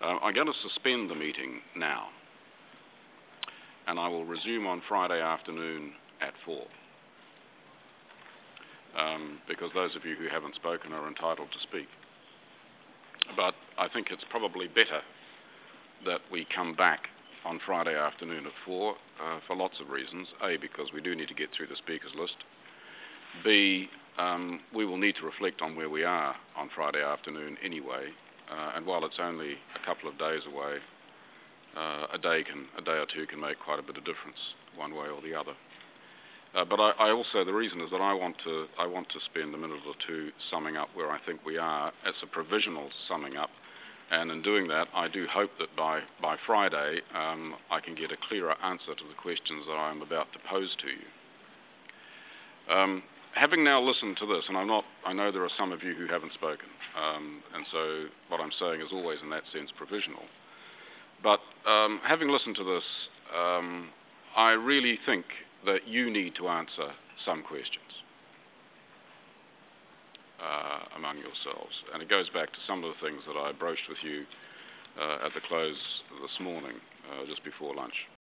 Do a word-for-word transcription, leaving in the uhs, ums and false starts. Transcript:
Uh, I'm going to suspend the meeting now, and I will resume on Friday afternoon at four. Um, because those of you who haven't spoken are entitled to speak. But I think it's probably better that we come back on Friday afternoon at four uh, for lots of reasons. A, because we do need to get through the speakers list. B, um, we will need to reflect on where we are on Friday afternoon anyway. Uh, and while it's only a couple of days away, uh, a day can, a day or two can make quite a bit of difference one way or the other. Uh, but I, I also, the reason is that I want to, I want to spend a minute or two summing up where I think we are as a provisional summing up, and in doing that, I do hope that by by Friday um, I can get a clearer answer to the questions that I'm about to pose to you. Um, having now listened to this, and I'm not, I know there are some of you who haven't spoken, um, and so what I'm saying is always in that sense provisional. But um, having listened to this, um, I really think that you need to answer some questions uh, among yourselves. And it goes back to some of the things that I broached with you uh, at the close this morning, uh, just before lunch.